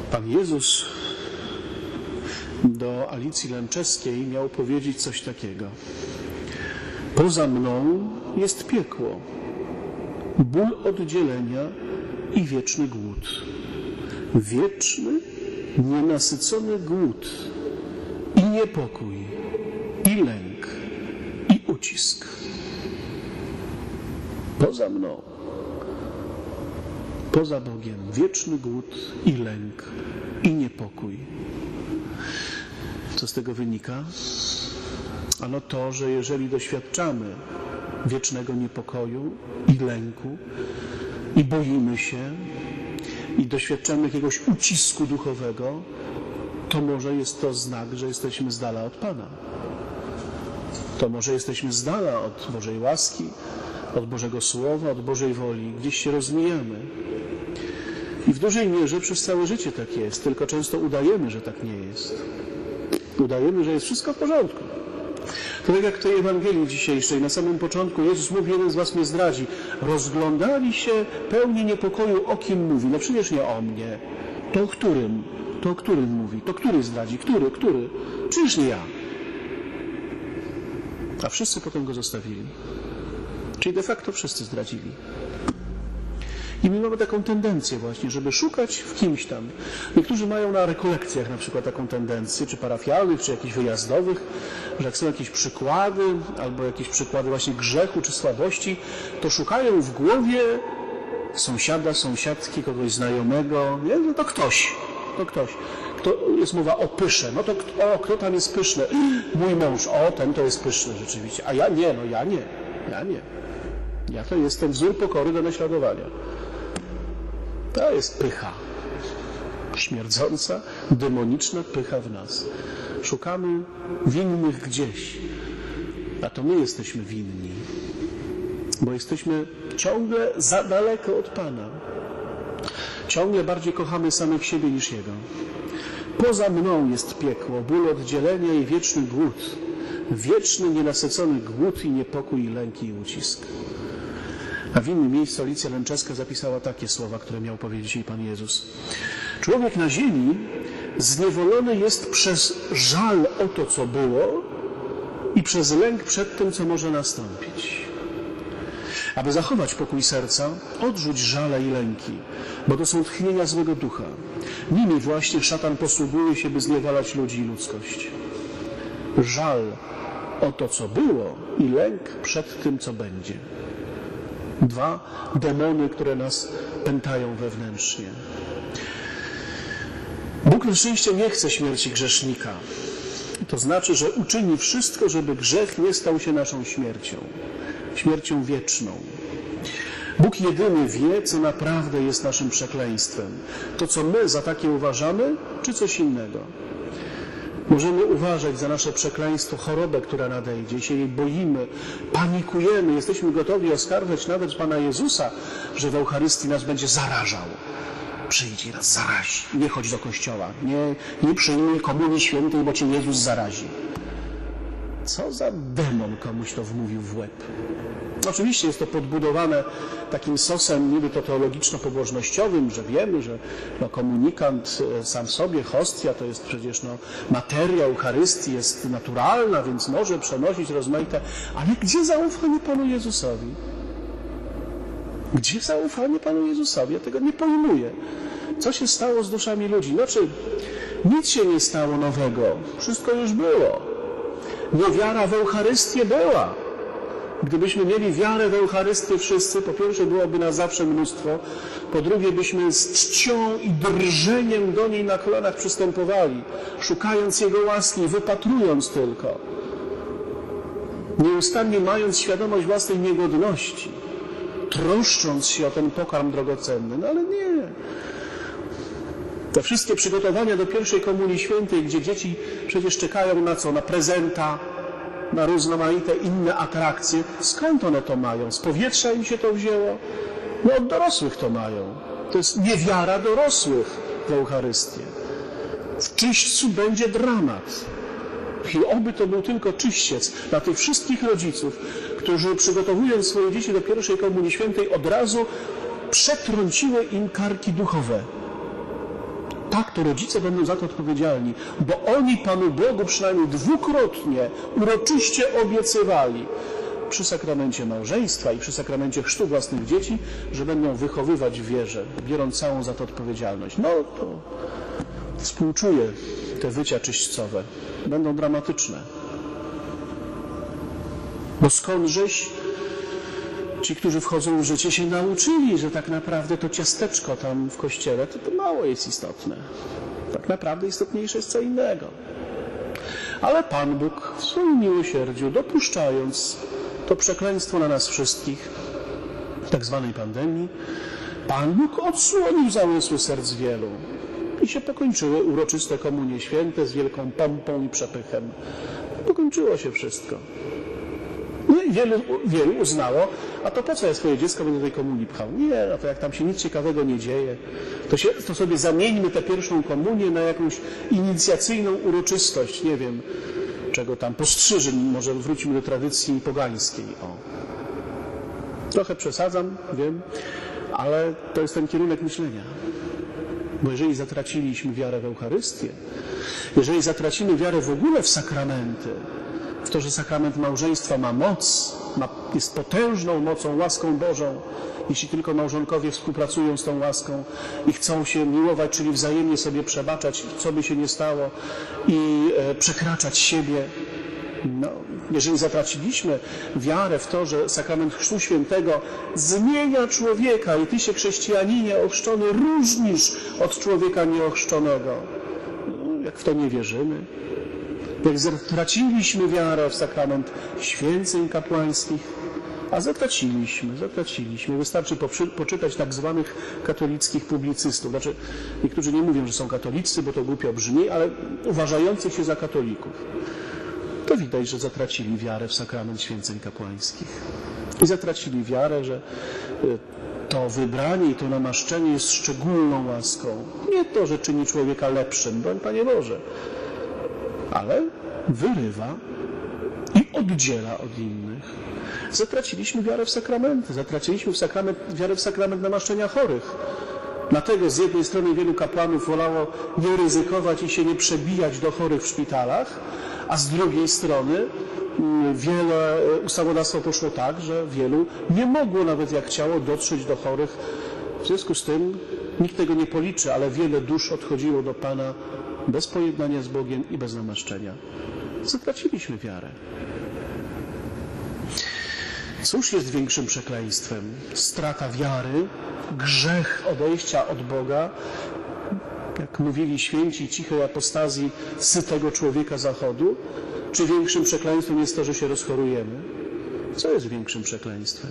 Pan Jezus do Alicji Lęczeskiej miał powiedzieć coś takiego. Poza mną jest piekło, ból oddzielenia i wieczny głód. Wieczny, nienasycony głód i niepokój, i lęk, i ucisk. Poza mną, poza Bogiem, wieczny głód i lęk, i niepokój. Co z tego wynika? Ano to, że jeżeli doświadczamy wiecznego niepokoju i lęku i boimy się i doświadczamy jakiegoś ucisku duchowego, to może jest to znak, że jesteśmy z dala od Pana. To może jesteśmy z dala od Bożej łaski, od Bożego Słowa, od Bożej woli. Gdzieś się rozmijamy. I w dużej mierze przez całe życie tak jest, tylko często udajemy, że tak nie jest. Udajemy, że jest wszystko w porządku. To tak jak w tej Ewangelii dzisiejszej, na samym początku Jezus mówi, jeden z was mnie zdradzi. Rozglądali się pełni niepokoju, o kim mówi. No przecież nie o mnie. To o którym? To o którym mówi? To który zdradzi? Który? Przecież nie ja. A wszyscy potem go zostawili. Czyli de facto wszyscy zdradzili. I my mamy taką tendencję właśnie, żeby szukać w kimś tam. Niektórzy mają na rekolekcjach na przykład taką tendencję, czy parafialnych, czy jakichś wyjazdowych, że jak są jakieś przykłady, albo jakieś przykłady właśnie grzechu, czy słabości, to szukają w głowie sąsiada, sąsiadki, kogoś znajomego. Nie? No to ktoś. Jest mowa o pysze. No to kto tam jest pyszny? Mój mąż. Ten to jest pyszny rzeczywiście. A ja nie, ja nie. Ja to jestem wzór pokory do naśladowania. To jest pycha. Śmierdząca, demoniczna pycha w nas. Szukamy winnych gdzieś. A to my jesteśmy winni. Bo jesteśmy ciągle za daleko od Pana. Ciągle bardziej kochamy samych siebie niż Jego. Poza mną jest piekło, ból oddzielenia i wieczny głód. Wieczny, nienasycony głód i niepokój, i lęk, i ucisk. A w innym miejscu Alicja Lęczeska zapisała takie słowa, które miał powiedzieć jej Pan Jezus. Człowiek na ziemi zniewolony jest przez żal o to, co było i przez lęk przed tym, co może nastąpić. Aby zachować pokój serca, odrzuć żale i lęki, bo to są tchnienia złego ducha. Nimi właśnie szatan posługuje się, by zniewalać ludzi i ludzkość. Żal o to, co było i lęk przed tym, co będzie. Dwa demony, które nas pętają wewnętrznie. Bóg na szczęście nie chce śmierci grzesznika. To znaczy, że uczyni wszystko, żeby grzech nie stał się naszą śmiercią. Śmiercią wieczną. Bóg jedyny wie, co naprawdę jest naszym przekleństwem. To, co my za takie uważamy, czy coś innego. Możemy uważać za nasze przekleństwo, chorobę, która nadejdzie, się jej boimy, panikujemy, jesteśmy gotowi oskarżać nawet Pana Jezusa, że w Eucharystii nas będzie zarażał. Przyjdź i nas zarazi, nie chodź do kościoła, nie przyjmij komunii świętej, bo cię Jezus zarazi. Co za demon komuś to wmówił w łeb? Oczywiście jest to podbudowane takim sosem niby to teologiczno-pobożnościowym, że wiemy, że komunikant sam w sobie, hostia, to jest przecież materia Eucharystii, jest naturalna, więc może przenosić rozmaite. Ale gdzie zaufanie Panu Jezusowi? Gdzie zaufanie Panu Jezusowi? Ja tego nie pojmuję. Co się stało z duszami ludzi? Znaczy, nic się nie stało nowego. Wszystko już było. Niewiara w Eucharystię była. Gdybyśmy mieli wiarę w Eucharystię wszyscy, po pierwsze byłoby nas zawsze mnóstwo, po drugie byśmy z czcią i drżeniem do niej na kolanach przystępowali, szukając Jego łaski, wypatrując tylko, nieustannie mając świadomość własnej niegodności, troszcząc się o ten pokarm drogocenny. No ale nie. Te wszystkie przygotowania do pierwszej Komunii Świętej, gdzie dzieci przecież czekają na co? Na prezenta, na rozmaite inne atrakcje. Skąd one to mają? Z powietrza im się to wzięło? No od dorosłych to mają. To jest niewiara dorosłych w Eucharystię. W czyśćcu będzie dramat. I oby to był tylko czyściec dla tych wszystkich rodziców, którzy przygotowując swoje dzieci do pierwszej Komunii Świętej od razu przetrąciły im karki duchowe. Tak, to rodzice będą za to odpowiedzialni, bo oni Panu Bogu przynajmniej dwukrotnie uroczyście obiecywali przy sakramencie małżeństwa i przy sakramencie chrztu własnych dzieci, że będą wychowywać w wierze, biorąc całą za to odpowiedzialność. No to współczuję te wycia czyśćcowe. Będą dramatyczne. Bo skądżeś ci, którzy wchodzą w życie, się nauczyli, że tak naprawdę to ciasteczko tam w kościele to mało jest istotne. Tak naprawdę istotniejsze jest co innego. Ale Pan Bóg w swoim miłosierdziu, dopuszczając to przekleństwo na nas wszystkich, tak zwanej pandemii, Pan Bóg odsłonił zamysły serc wielu i się pokończyły uroczyste komunie święte z wielką pompą i przepychem. Pokończyło się wszystko. No i wielu uznało, a to po co ja swoje dziecko będę do tej komunii pchał? Nie, no to jak tam się nic ciekawego nie dzieje, to sobie zamieńmy tę pierwszą komunię na jakąś inicjacyjną uroczystość, nie wiem, czego tam, postrzyżyn, może wróćmy do tradycji pogańskiej. O. Trochę przesadzam, wiem, ale to jest ten kierunek myślenia. Bo jeżeli zatraciliśmy wiarę w Eucharystię, jeżeli zatracimy wiarę w ogóle w sakramenty, w to, że sakrament małżeństwa ma moc, jest potężną mocą, łaską Bożą, jeśli tylko małżonkowie współpracują z tą łaską i chcą się miłować, czyli wzajemnie sobie przebaczać, co by się nie stało i przekraczać siebie. No, jeżeli zatraciliśmy wiarę w to, że sakrament Chrztu Świętego zmienia człowieka i ty się, chrześcijaninie ochrzczony, różnisz od człowieka nieochrzczonego, no, jak w to nie wierzymy, jak zatraciliśmy wiarę w sakrament święceń kapłańskich, a zatraciliśmy. Wystarczy poczytać tak zwanych katolickich publicystów. Znaczy, niektórzy nie mówią, że są katolicy, bo to głupio brzmi, ale uważających się za katolików. To widać, że zatracili wiarę w sakrament święceń kapłańskich. I zatracili wiarę, że to wybranie i to namaszczenie jest szczególną łaską. Nie to, że czyni człowieka lepszym, broń Panie Boże, ale wyrywa i oddziela od innych. Zatraciliśmy wiarę w sakramenty, zatraciliśmy wiarę w sakrament namaszczenia chorych. Dlatego z jednej strony wielu kapłanów wolało nie ryzykować i się nie przebijać do chorych w szpitalach, a z drugiej strony wiele ustawodawstwo poszło tak, że wielu nie mogło, nawet jak chciało, dotrzeć do chorych. W związku z tym nikt tego nie policzy, ale wiele dusz odchodziło do Pana bez pojednania z Bogiem i bez namaszczenia. Zatraciliśmy wiarę. Cóż jest większym przekleństwem? Strata wiary, grzech odejścia od Boga, jak mówili święci cichej apostazji sytego człowieka Zachodu, czy większym przekleństwem jest to, że się rozchorujemy? Co jest większym przekleństwem?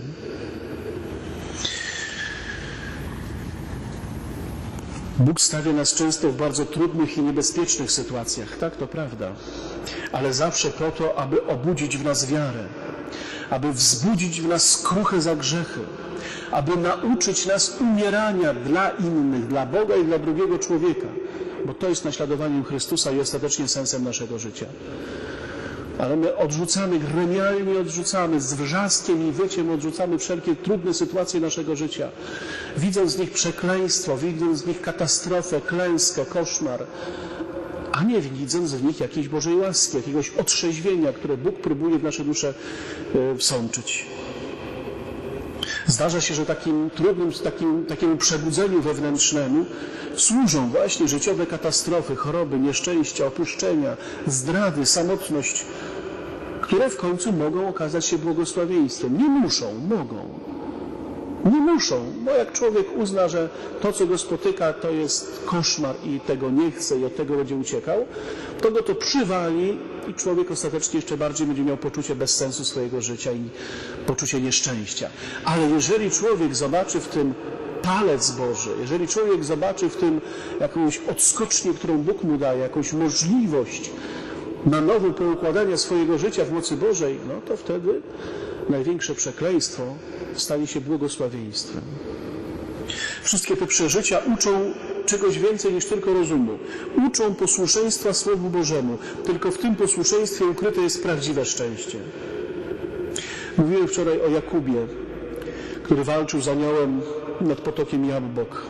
Bóg stawia nas często w bardzo trudnych i niebezpiecznych sytuacjach, tak, to prawda, ale zawsze po to, aby obudzić w nas wiarę, aby wzbudzić w nas skruchę za grzechy, aby nauczyć nas umierania dla innych, dla Boga i dla drugiego człowieka, bo to jest naśladowaniem Chrystusa i ostatecznie sensem naszego życia. Ale my gremialnie odrzucamy, z wrzaskiem i wyciem odrzucamy wszelkie trudne sytuacje naszego życia, widząc w nich przekleństwo, widząc w nich katastrofę, klęskę, koszmar, a nie widząc w nich jakiejś Bożej łaski, jakiegoś otrzeźwienia, które Bóg próbuje w nasze dusze wsączyć. Zdarza się, że takiemu przebudzeniu wewnętrznemu służą właśnie życiowe katastrofy, choroby, nieszczęścia, opuszczenia, zdrady, samotność, które w końcu mogą okazać się błogosławieństwem. Nie muszą, mogą. Nie muszą, bo jak człowiek uzna, że to, co go spotyka, to jest koszmar i tego nie chce i od tego będzie uciekał, to go to przywali i człowiek ostatecznie jeszcze bardziej będzie miał poczucie bezsensu swojego życia i poczucie nieszczęścia. Ale jeżeli człowiek zobaczy w tym palec Boży, jeżeli człowiek zobaczy w tym jakąś odskocznię, którą Bóg mu daje, jakąś możliwość na nowo poukładania swojego życia w mocy Bożej, no to wtedy największe przekleństwo stanie się błogosławieństwem. Wszystkie te przeżycia uczą czegoś więcej niż tylko rozumu. Uczą posłuszeństwa Słowu Bożemu. Tylko w tym posłuszeństwie ukryte jest prawdziwe szczęście. Mówiłem wczoraj o Jakubie, który walczył z aniołem nad potokiem Jabbok.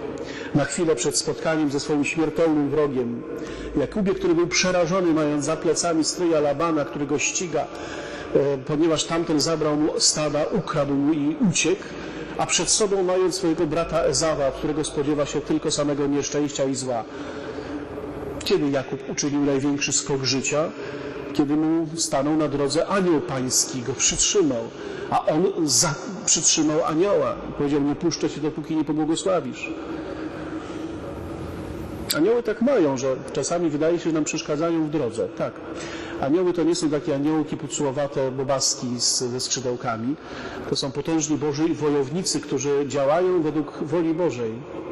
na chwilę przed spotkaniem ze swoim śmiertelnym wrogiem. Jakubie, który był przerażony, mając za plecami stryja Labana, który go ściga, ponieważ tamten zabrał mu stada, ukradł mu i uciekł, a przed sobą mając swojego brata Ezawa, którego spodziewa się tylko samego nieszczęścia i zła. Kiedy Jakub uczynił największy skok życia? Kiedy mu stanął na drodze anioł pański, go przytrzymał, a on przytrzymał anioła i powiedział: nie puszczę cię, dopóki nie pobłogosławisz. Anioły tak mają, że czasami wydaje się, że nam przeszkadzają w drodze. Tak. Anioły to nie są takie aniołki pucułowate, bobaski ze skrzydełkami. To są potężni Boży wojownicy, którzy działają według woli Bożej.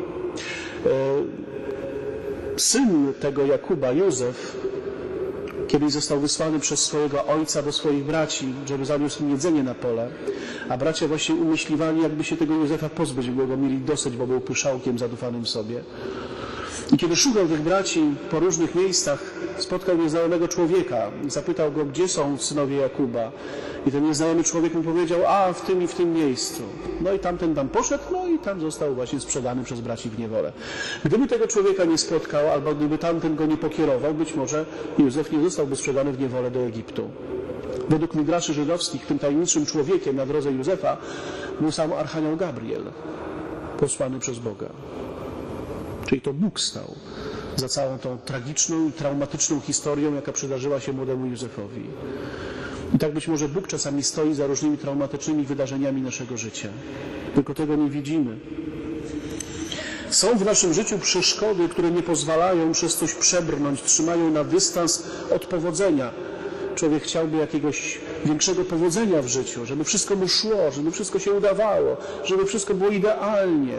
Syn tego Jakuba, Józef, kiedyś został wysłany przez swojego ojca do swoich braci, żeby zaniósł im jedzenie na pole, a bracia właśnie umyśliwali, jakby się tego Józefa pozbyć, bo go mieli dosyć, bo był pyszałkiem zadufanym w sobie. I kiedy szukał tych braci po różnych miejscach, spotkał nieznajomego człowieka i zapytał go, gdzie są synowie Jakuba. I ten nieznajomy człowiek mu powiedział: a w tym i w tym miejscu. No i tamten tam poszedł, no i tam został właśnie sprzedany przez braci w niewolę. Gdyby tego człowieka nie spotkał, albo gdyby tamten go nie pokierował, być może Józef nie zostałby sprzedany w niewolę do Egiptu. Według midraszy żydowskich tym tajemniczym człowiekiem na drodze Józefa był sam archanioł Gabriel, posłany przez Boga. Czyli to Bóg stał za całą tą tragiczną i traumatyczną historią, jaka przydarzyła się młodemu Józefowi. I tak być może Bóg czasami stoi za różnymi traumatycznymi wydarzeniami naszego życia. Tylko tego nie widzimy. Są w naszym życiu przeszkody, które nie pozwalają przez coś przebrnąć, trzymają na dystans od powodzenia. Człowiek chciałby jakiegoś większego powodzenia w życiu, żeby wszystko mu szło, żeby wszystko się udawało, żeby wszystko było idealnie.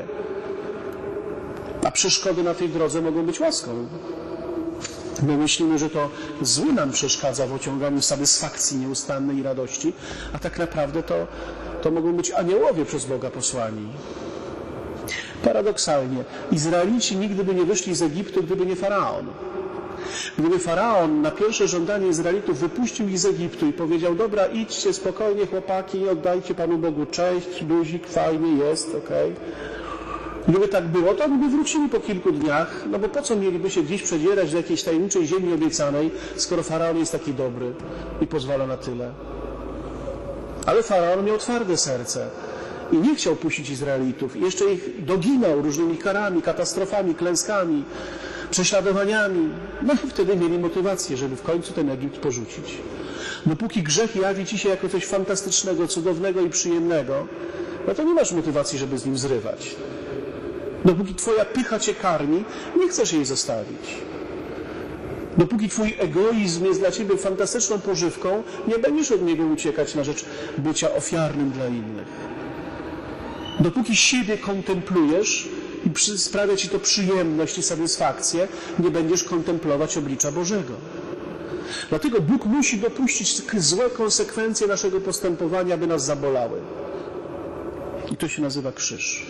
A przeszkody na tej drodze mogą być łaską. My myślimy, że to zły nam przeszkadza w osiąganiu satysfakcji nieustannej i radości, a tak naprawdę to mogą być aniołowie przez Boga posłani. Paradoksalnie, Izraelici nigdy by nie wyszli z Egiptu, gdyby nie Faraon. Gdyby Faraon na pierwsze żądanie Izraelitów wypuścił ich z Egiptu i powiedział: dobra, idźcie spokojnie chłopaki, oddajcie Panu Bogu cześć, luzik, fajnie jest, okej. Gdyby tak było, to oni by wrócili po kilku dniach, no bo po co mieliby się gdzieś przedzierać do jakiejś tajemniczej ziemi obiecanej, skoro Faraon jest taki dobry i pozwala na tyle. Ale Faraon miał twarde serce i nie chciał puścić Izraelitów. I jeszcze ich doginał różnymi karami, katastrofami, klęskami, prześladowaniami. No i wtedy mieli motywację, żeby w końcu ten Egipt porzucić. Dopóki grzech jawi ci się jako coś fantastycznego, cudownego i przyjemnego, no to nie masz motywacji, żeby z nim zrywać. Dopóki twoja pycha cię karmi, nie chcesz jej zostawić. Dopóki twój egoizm jest dla ciebie fantastyczną pożywką, nie będziesz od niego uciekać na rzecz bycia ofiarnym dla innych. Dopóki siebie kontemplujesz i sprawia ci to przyjemność i satysfakcję, nie będziesz kontemplować oblicza Bożego. Dlatego Bóg musi dopuścić złe konsekwencje naszego postępowania, aby nas zabolały. I to się nazywa krzyż.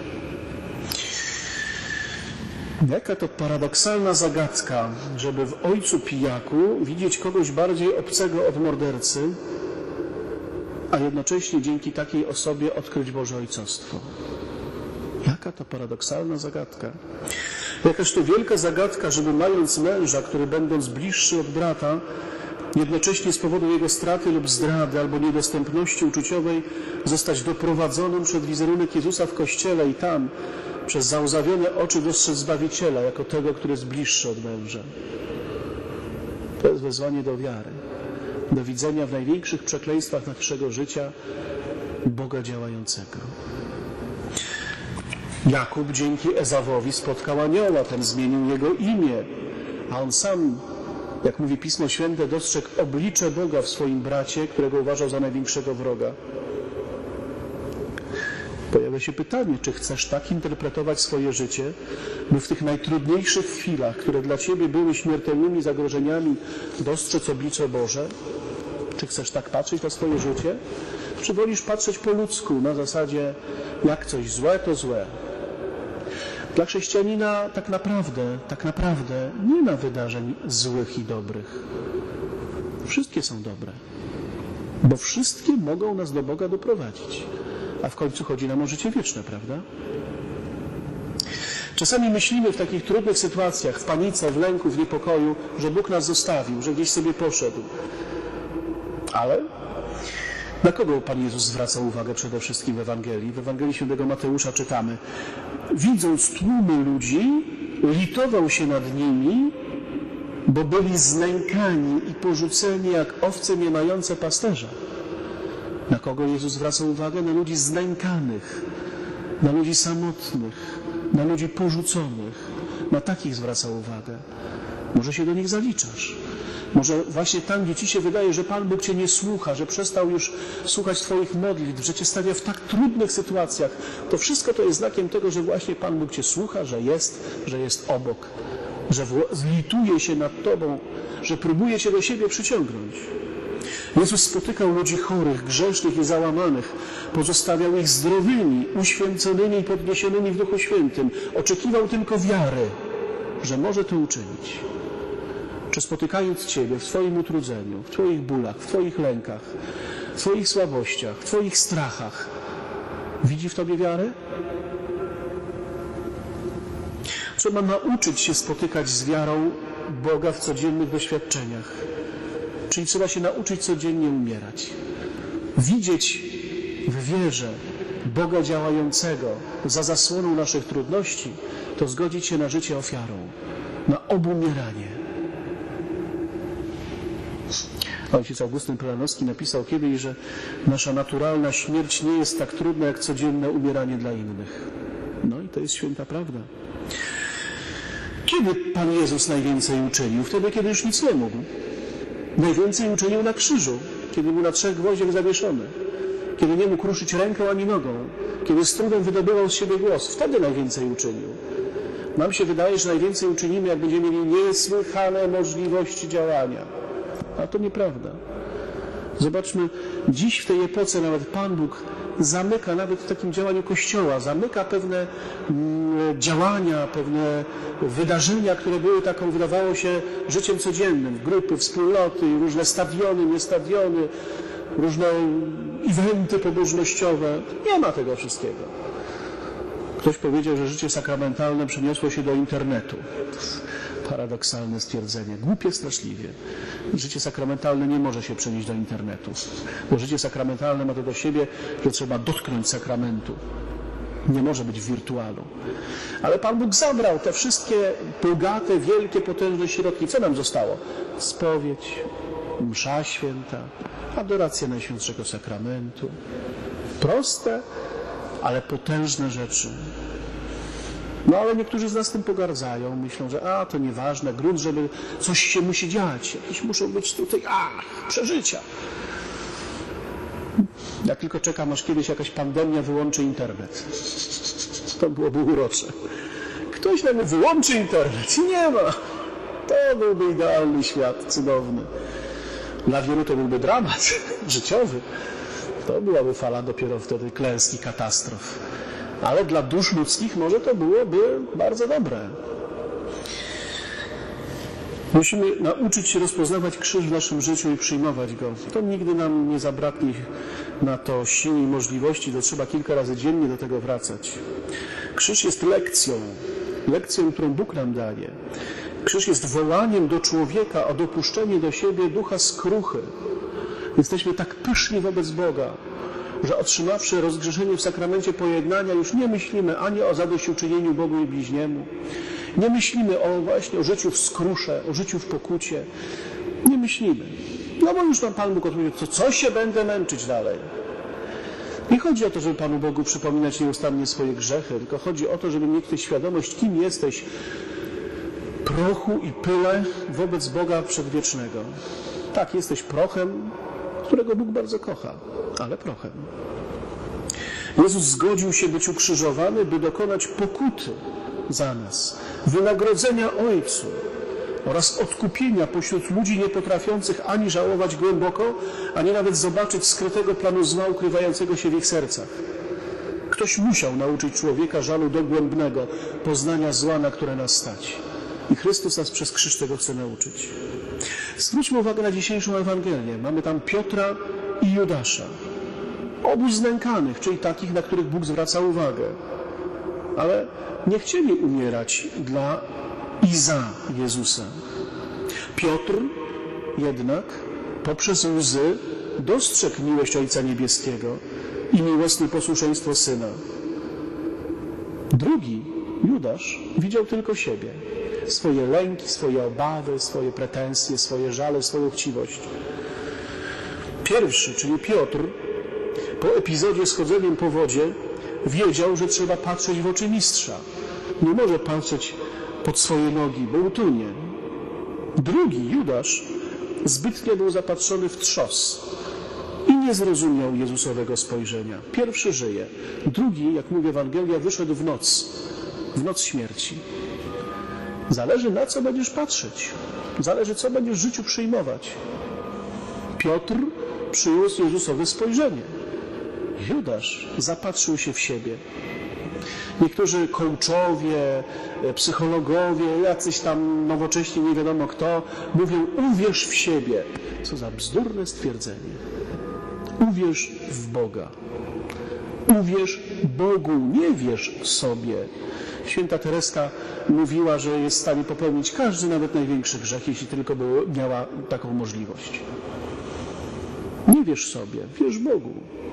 Jaka to paradoksalna zagadka, żeby w ojcu pijaku widzieć kogoś bardziej obcego od mordercy, a jednocześnie dzięki takiej osobie odkryć Boże ojcostwo. Jaka to paradoksalna zagadka. Jakaż to wielka zagadka, żeby mając męża, który będąc bliższy od brata, jednocześnie z powodu jego straty lub zdrady albo niedostępności uczuciowej zostać doprowadzonym przed wizerunek Jezusa w Kościele i tam przez załzawione oczy dostrzec Zbawiciela jako tego, który jest bliższy od męża. To jest wezwanie do wiary, do widzenia w największych przekleństwach naszego życia Boga działającego. Jakub dzięki Ezawowi spotkał anioła, ten zmienił jego imię, a on sam, jak mówi Pismo Święte, dostrzegł oblicze Boga w swoim bracie, którego uważał za największego wroga. Pojawia się pytanie, czy chcesz tak interpretować swoje życie, by w tych najtrudniejszych chwilach, które dla ciebie były śmiertelnymi zagrożeniami, dostrzec oblicze Boże? Czy chcesz tak patrzeć na swoje życie? Czy wolisz patrzeć po ludzku, na zasadzie, jak coś złe, to złe? Dla chrześcijanina tak naprawdę nie ma wydarzeń złych i dobrych. Wszystkie są dobre, bo wszystkie mogą nas do Boga doprowadzić. A w końcu chodzi nam o życie wieczne, prawda? Czasami myślimy w takich trudnych sytuacjach, w panice, w lęku, w niepokoju, że Bóg nas zostawił, że gdzieś sobie poszedł. Ale na kogo Pan Jezus zwraca uwagę przede wszystkim w Ewangelii? W Ewangelii Świętego Mateusza czytamy: widząc tłumy ludzi, litował się nad nimi, bo byli znękani i porzuceni jak owce nie mające pasterza. Na kogo Jezus zwraca uwagę? Na ludzi znękanych, na ludzi samotnych, na ludzi porzuconych. Na takich zwraca uwagę. Może się do nich zaliczasz. Może właśnie tam, gdzie Ci się wydaje, że Pan Bóg Cię nie słucha, że przestał już słuchać Twoich modlitw, że Cię stawia w tak trudnych sytuacjach, to wszystko to jest znakiem tego, że właśnie Pan Bóg Cię słucha, że jest obok, że zlituje się nad Tobą, że próbuje Cię do siebie przyciągnąć. Jezus spotykał ludzi chorych, grzesznych i załamanych, pozostawiał ich zdrowymi, uświęconymi i podniesionymi w Duchu Świętym. Oczekiwał tylko wiary, że może to uczynić. Czy spotykając Ciebie w Twoim utrudzeniu, w Twoich bólach, w Twoich lękach, w Twoich słabościach, w Twoich strachach, widzi w Tobie wiarę? Trzeba nauczyć się spotykać z wiarą Boga w codziennych doświadczeniach. Czyli trzeba się nauczyć codziennie umierać. Widzieć w wierze Boga działającego za zasłoną naszych trudności, to zgodzić się na życie ofiarą, na obumieranie. Ojciec Augustyn Prylanowski napisał kiedyś, że nasza naturalna śmierć nie jest tak trudna, jak codzienne umieranie dla innych. No i to jest święta prawda. Kiedy Pan Jezus najwięcej uczynił? Wtedy, kiedy już nic nie mógł. Najwięcej uczynił na krzyżu, kiedy był na 3 gwoździach zawieszony, kiedy nie mógł ruszyć ręką ani nogą, kiedy z trudem wydobywał z siebie głos. Wtedy najwięcej uczynił. Nam się wydaje, że najwięcej uczynimy, jak będziemy mieli niesłychane możliwości działania. A to nieprawda. Zobaczmy, dziś w tej epoce nawet Pan Bóg zamyka, nawet w takim działaniu Kościoła, zamyka pewne działania, pewne wydarzenia, które były taką, wydawało się, życiem codziennym. Grupy, wspólnoty, różne stadiony, niestadiony, różne eventy pobożnościowe. Nie ma tego wszystkiego. Ktoś powiedział, że życie sakramentalne przeniosło się do internetu. Paradoksalne stwierdzenie. Głupie straszliwie. Życie sakramentalne nie może się przenieść do internetu. Bo życie sakramentalne ma to do siebie, że trzeba dotknąć sakramentu. Nie może być w wirtualu. Ale Pan Bóg zabrał te wszystkie bogate, wielkie, potężne środki. Co nam zostało? Spowiedź, msza święta, adoracja Najświętszego Sakramentu. Proste, ale potężne rzeczy. No ale niektórzy z nas tym pogardzają, myślą, że to nieważne, grunt, żeby coś się musi dziać, jakieś muszą być tutaj, przeżycia. Ja tylko czekam, aż kiedyś jakaś pandemia wyłączy internet. To byłoby urocze. Ktoś nam wyłączy internet i nie ma. To byłby idealny świat, cudowny. Dla wielu to byłby dramat życiowy. To byłaby fala dopiero wtedy klęski, katastrof. Ale dla dusz ludzkich może to byłoby bardzo dobre. Musimy nauczyć się rozpoznawać krzyż w naszym życiu i przyjmować go. To nigdy nam nie zabraknie na to sił i możliwości, to trzeba kilka razy dziennie do tego wracać. Krzyż jest lekcją, którą Bóg nam daje. Krzyż jest wołaniem do człowieka o dopuszczenie do siebie ducha skruchy. Jesteśmy tak pyszni wobec Boga, że otrzymawszy rozgrzeszenie w sakramencie pojednania, już nie myślimy ani o zadośćuczynieniu Bogu i bliźniemu. Nie myślimy właśnie o życiu w skrusze, o życiu w pokucie. Nie myślimy. No bo już nam Pan Bóg odpowiedział, to co się będę męczyć dalej? Nie chodzi o to, żeby Panu Bogu przypominać nieustannie swoje grzechy, tylko chodzi o to, żeby mieć tę świadomość, kim jesteś, prochu i pyle wobec Boga przedwiecznego. Tak, jesteś prochem, którego Bóg bardzo kocha, ale prochem. Jezus zgodził się być ukrzyżowany, by dokonać pokuty za nas, wynagrodzenia Ojcu oraz odkupienia pośród ludzi niepotrafiących ani żałować głęboko, ani nawet zobaczyć skrytego planu zła ukrywającego się w ich sercach. Ktoś musiał nauczyć człowieka żalu dogłębnego, poznania zła, na które nas stać. I Chrystus nas przez krzyż tego chce nauczyć. Zwróćmy uwagę na dzisiejszą Ewangelię. Mamy tam Piotra i Judasza. Obu znękanych, czyli takich, na których Bóg zwraca uwagę. ale nie chcieli umierać dla i za Jezusa. Piotr jednak poprzez łzy dostrzegł miłość Ojca Niebieskiego i miłosne posłuszeństwo Syna. Drugi, Judasz, widział tylko siebie, swoje lęki, swoje obawy, swoje pretensje, swoje żale, swoją chciwość. Pierwszy, czyli Piotr, po epizodzie z chodzeniem po wodzie wiedział, że trzeba patrzeć w oczy mistrza. Nie może patrzeć pod swoje nogi, bo utonie. Drugi, Judasz, zbytnio był zapatrzony w trzos i nie zrozumiał Jezusowego spojrzenia. Pierwszy żyje. Drugi, jak mówi Ewangelia, wyszedł w noc śmierci. Zależy, na co będziesz patrzeć. Zależy, co będziesz w życiu przyjmować. Piotr przyniósł Jezusowe spojrzenie. Judasz zapatrzył się w siebie. Niektórzy coachowie, psychologowie, jacyś tam nowocześni, nie wiadomo kto, mówią: uwierz w siebie. Co za bzdurne stwierdzenie. Uwierz w Boga. Uwierz Bogu, nie wierz sobie. Święta Tereska mówiła, że jest w stanie popełnić każdy, nawet największy grzech, jeśli tylko by miała taką możliwość. Nie wierz sobie, wierz Bogu.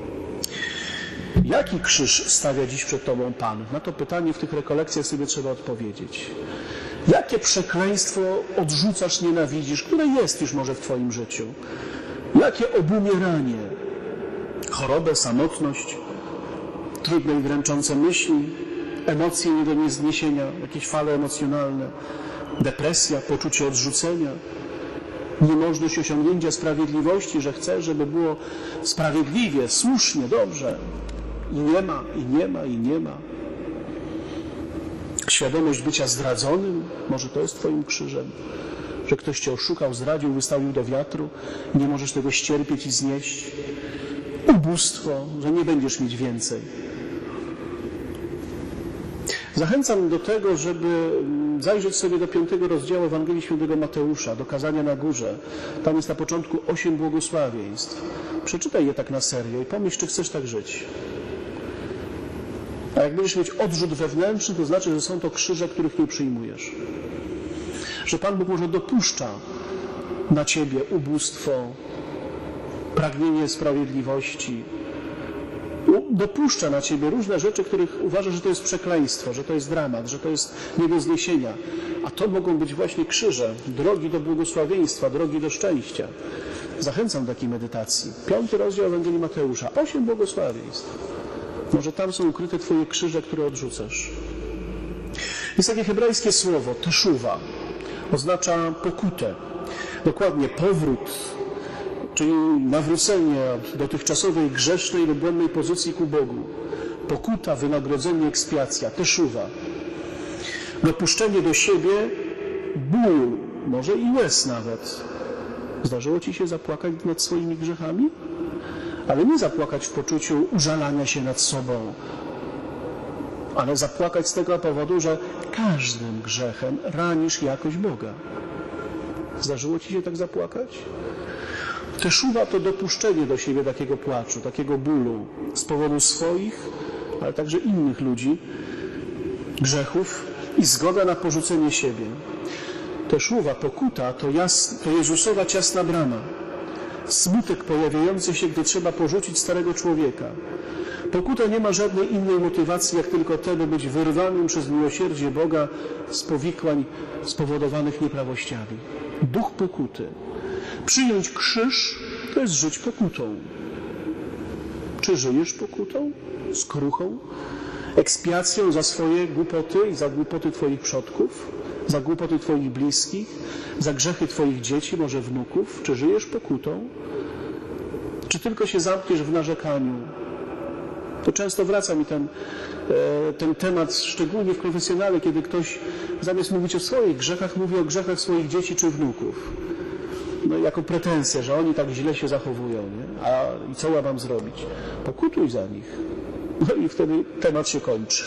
Jaki krzyż stawia dziś przed Tobą Pan? Na to pytanie w tych rekolekcjach sobie trzeba odpowiedzieć. Jakie przekleństwo odrzucasz, nienawidzisz, które jest już może w Twoim życiu? Jakie obumieranie? Chorobę, samotność, trudne i dręczące myśli, emocje nie do niezniesienia, jakieś fale emocjonalne, depresja, poczucie odrzucenia, niemożność osiągnięcia sprawiedliwości, że chcę, żeby było sprawiedliwie, słusznie, dobrze. I nie ma, i nie ma, i nie ma. Świadomość bycia zdradzonym, może to jest Twoim krzyżem, że ktoś Cię oszukał, zdradził, wystawił do wiatru, nie możesz tego ścierpieć i znieść. Ubóstwo, że nie będziesz mieć więcej. Zachęcam do tego, żeby zajrzeć sobie do 5 rozdziału Ewangelii Świętego Mateusza, do kazania na górze. Tam jest na początku 8 błogosławieństw. Przeczytaj je tak na serio i pomyśl, czy chcesz tak żyć. A jak będziesz mieć odrzut wewnętrzny, to znaczy, że są to krzyże, których nie przyjmujesz. Że Pan Bóg może dopuszcza na Ciebie ubóstwo, pragnienie sprawiedliwości, dopuszcza na Ciebie różne rzeczy, których uważa, że to jest przekleństwo, że to jest dramat, że to jest nie do zniesienia. A to mogą być właśnie krzyże, drogi do błogosławieństwa, drogi do szczęścia. Zachęcam do takiej medytacji. 5 rozdział Ewangelii Mateusza, 8 błogosławieństw. Może tam są ukryte Twoje krzyże, które odrzucasz. Jest takie hebrajskie słowo, teszuwa. Oznacza pokutę. Dokładnie powrót, czyli nawrócenie od dotychczasowej grzesznej lub błędnej pozycji ku Bogu. Pokuta, wynagrodzenie, ekspiacja, teszuwa. Dopuszczenie do siebie bólu, może i łez nawet. Zdarzyło Ci się zapłakać nad swoimi grzechami? Ale nie zapłakać w poczuciu użalania się nad sobą, ale zapłakać z tego powodu, że każdym grzechem ranisz jakoś Boga. Zdarzyło Ci się tak zapłakać? Teszuwa to dopuszczenie do siebie takiego płaczu, takiego bólu z powodu swoich, ale także innych ludzi, grzechów i zgoda na porzucenie siebie. Teszuwa, pokuta to Jezusowa ciasna brama. Smutek pojawiający się, gdy trzeba porzucić starego człowieka. Pokuta nie ma żadnej innej motywacji, jak tylko te, by być wyrwanym przez miłosierdzie Boga z powikłań spowodowanych nieprawościami. Duch pokuty. Przyjąć krzyż to jest żyć pokutą. Czy żyjesz pokutą? Skruchą? Ekspiacją za swoje głupoty i za głupoty Twoich przodków? Za głupoty Twoich bliskich? Za grzechy Twoich dzieci, może wnuków? Czy żyjesz pokutą? Czy tylko się zamkniesz w narzekaniu? To często wraca mi ten temat, szczególnie w konfesjonale, kiedy ktoś zamiast mówić o swoich grzechach, mówi o grzechach swoich dzieci czy wnuków. No, jako pretensja, że oni tak źle się zachowują, nie? I co ja mam zrobić? Pokutuj za nich. No i wtedy temat się kończy.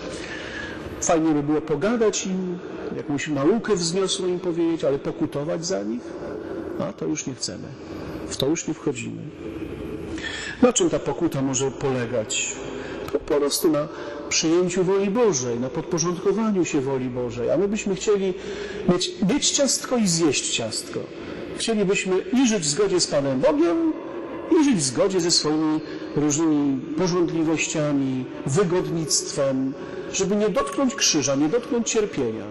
Fajnie by było pogadać im, jakąś naukę wzniosłą im powiedzieć, ale pokutować za nich? A to już nie chcemy. W to już nie wchodzimy. Na czym ta pokuta może polegać? To po prostu na przyjęciu woli Bożej, na podporządkowaniu się woli Bożej. A my byśmy chcieli mieć ciastko i zjeść ciastko. Chcielibyśmy i żyć w zgodzie z Panem Bogiem, i żyć w zgodzie ze swoimi różnymi pożądliwościami, wygodnictwem, żeby nie dotknąć krzyża, nie dotknąć cierpienia.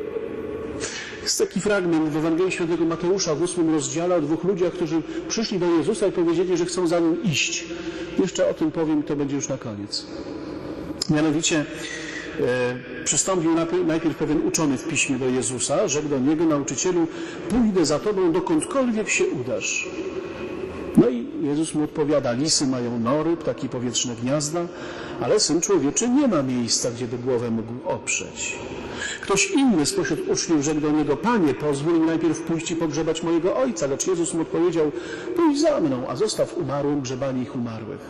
Jest taki fragment w Ewangelii Świętego Mateusza w 8 rozdziale o 2 ludziach, którzy przyszli do Jezusa i powiedzieli, że chcą za Nim iść. Jeszcze o tym powiem, to będzie już na koniec. Mianowicie przystąpił najpierw pewien uczony w piśmie do Jezusa, rzekł do Niego: nauczycielu, pójdę za Tobą, dokądkolwiek się udasz. No i Jezus mu odpowiada: lisy mają nory, ptaki powietrzne gniazda, ale Syn Człowieczy nie ma miejsca, gdzie by głowę mógł oprzeć. Ktoś inny spośród uczniów rzekł do Niego: Panie, pozwól mi najpierw pójść i pogrzebać mojego ojca. Lecz Jezus mu odpowiedział: pójdź za mną, a zostaw umarłym grzebanie ich umarłych.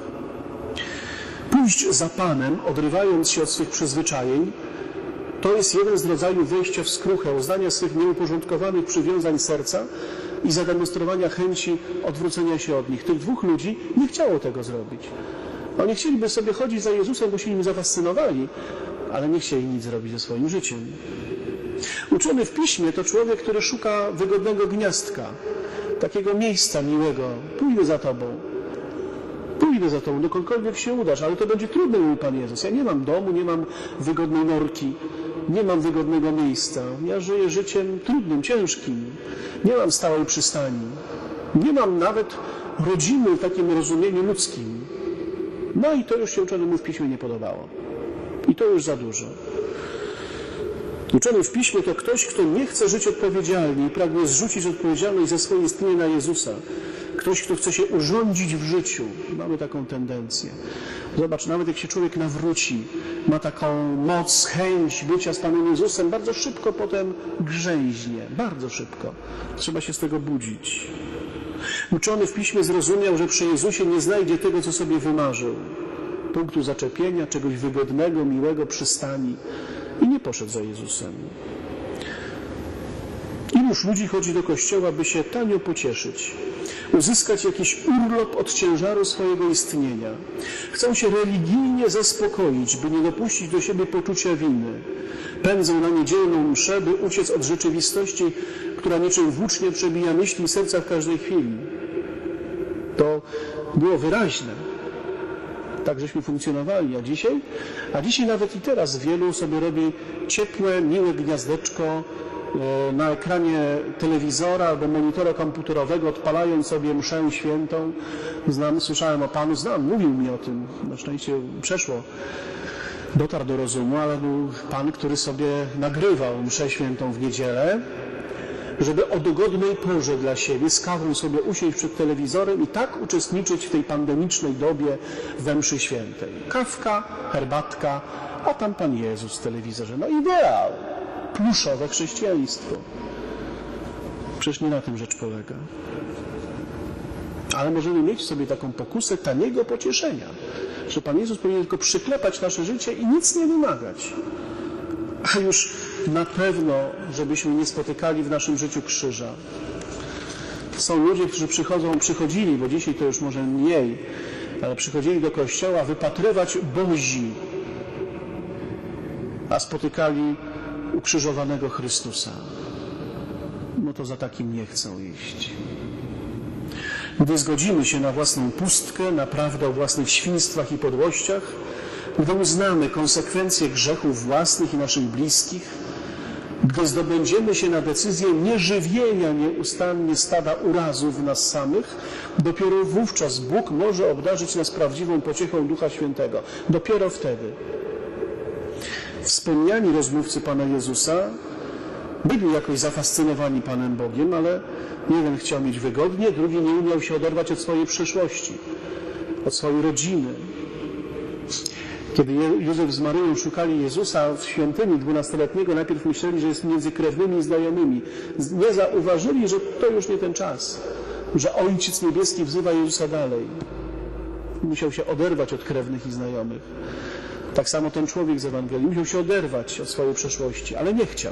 Pójść za Panem, odrywając się od swych przyzwyczajeń, to jest jeden z rodzajów wejścia w skruchę, uznania swych nieuporządkowanych przywiązań serca i zademonstrowania chęci odwrócenia się od nich. Tych 2 ludzi nie chciało tego zrobić. Oni chcieliby sobie chodzić za Jezusem, bo się nim zafascynowali, ale nie chcieli nic zrobić ze swoim życiem. Uczony w piśmie to człowiek, który szuka wygodnego gniazdka, takiego miejsca miłego. Pójdę za Tobą, dokądkolwiek się udasz, ale to będzie trudne, mówi Pan Jezus. Ja nie mam domu, nie mam wygodnej norki, nie mam wygodnego miejsca. Ja żyję życiem trudnym, ciężkim. Nie mam stałej przystani. Nie mam nawet rodziny w takim rozumieniu ludzkim. No i to już się uczonemu w piśmie nie podobało. I to już za dużo. Uczony w piśmie to ktoś, kto nie chce żyć odpowiedzialnie i pragnie zrzucić odpowiedzialność za swoje istnienie na Jezusa. Ktoś, kto chce się urządzić w życiu. Mamy taką tendencję. Zobacz, nawet jak się człowiek nawróci, ma taką moc, chęć bycia z Panem Jezusem, bardzo szybko potem grzęźnie. Bardzo szybko. Trzeba się z tego budzić. Uczony w piśmie zrozumiał, że przy Jezusie nie znajdzie tego, co sobie wymarzył. Punktu zaczepienia, czegoś wygodnego, miłego, przystani. I nie poszedł za Jezusem. Iluż ludzi chodzi do kościoła, by się tanio pocieszyć, uzyskać jakiś urlop od ciężaru swojego istnienia. Chcą się religijnie zaspokoić, by nie dopuścić do siebie poczucia winy. Pędzą na niedzielną mszę, by uciec od rzeczywistości, która niczym włócznie przebija myśli i serca w każdej chwili. To było wyraźne. Tak żeśmy funkcjonowali, a dzisiaj nawet i teraz wielu sobie robi ciepłe, miłe gniazdeczko na ekranie telewizora albo monitora komputerowego, odpalając sobie mszę świętą. Słyszałem o Panu, mówił mi o tym, na szczęście dotarł do rozumu, ale był Pan, który sobie nagrywał mszę świętą w niedzielę, żeby o dogodnej porze dla siebie z kawą sobie usiąść przed telewizorem i tak uczestniczyć w tej pandemicznej dobie we mszy świętej. Kawka, herbatka, a tam Pan Jezus w telewizorze. No ideał! Pluszowe chrześcijaństwo. Przecież nie na tym rzecz polega. Ale możemy mieć w sobie taką pokusę taniego pocieszenia, że Pan Jezus powinien tylko przyklepać nasze życie i nic nie wymagać. A już na pewno, żebyśmy nie spotykali w naszym życiu krzyża. Są ludzie, którzy przychodzili, bo dzisiaj to już może mniej, ale przychodzili do kościoła wypatrywać bozi, a spotykali ukrzyżowanego Chrystusa. No to za takim nie chcą iść. Gdy zgodzimy się na własną pustkę, na prawdę o własnych świństwach i podłościach, gdy uznamy konsekwencje grzechów własnych i naszych bliskich, gdy zdobędziemy się na decyzję nieżywienia nieustannie stada urazów w nas samych, dopiero wówczas Bóg może obdarzyć nas prawdziwą pociechą Ducha Świętego. Dopiero wtedy. Wspomniani rozmówcy Pana Jezusa byli jakoś zafascynowani Panem Bogiem, ale jeden chciał mieć wygodnie, drugi nie umiał się oderwać od swojej przeszłości, od swojej rodziny. Kiedy Józef z Maryją szukali Jezusa w świątyni 12-letniego, najpierw myśleli, że jest między krewnymi i znajomymi. Nie zauważyli, że to już nie ten czas, że Ojciec Niebieski wzywa Jezusa dalej. Musiał się oderwać od krewnych i znajomych. Tak samo ten człowiek z Ewangelii musiał się oderwać od swojej przeszłości, ale nie chciał.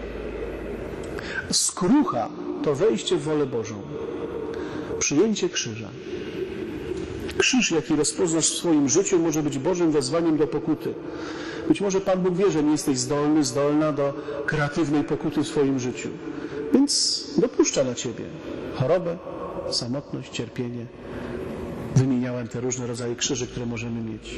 Skrucha to wejście w wolę Bożą. Przyjęcie krzyża. krzyż, jaki rozpoznasz w swoim życiu, może być Bożym wezwaniem do pokuty. Być może Pan Bóg wie, że nie jesteś zdolny, zdolna do kreatywnej pokuty w swoim życiu. Więc dopuszcza na ciebie chorobę, samotność, cierpienie. Wymieniałem te różne rodzaje krzyży, które możemy mieć.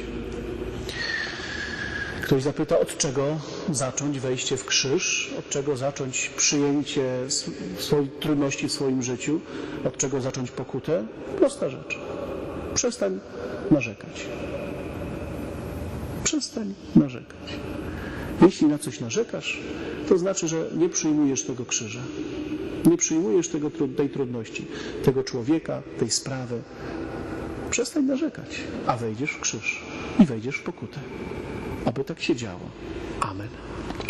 Ktoś zapyta, od czego zacząć wejście w krzyż, od czego zacząć przyjęcie swoich trudności w swoim życiu, od czego zacząć pokutę? Prosta rzecz. Przestań narzekać. Przestań narzekać. Jeśli na coś narzekasz, to znaczy, że nie przyjmujesz tego krzyża. Nie przyjmujesz tej trudności, tego człowieka, tej sprawy. Przestań narzekać, a wejdziesz w krzyż i wejdziesz w pokutę. Aby tak się działo. Amen.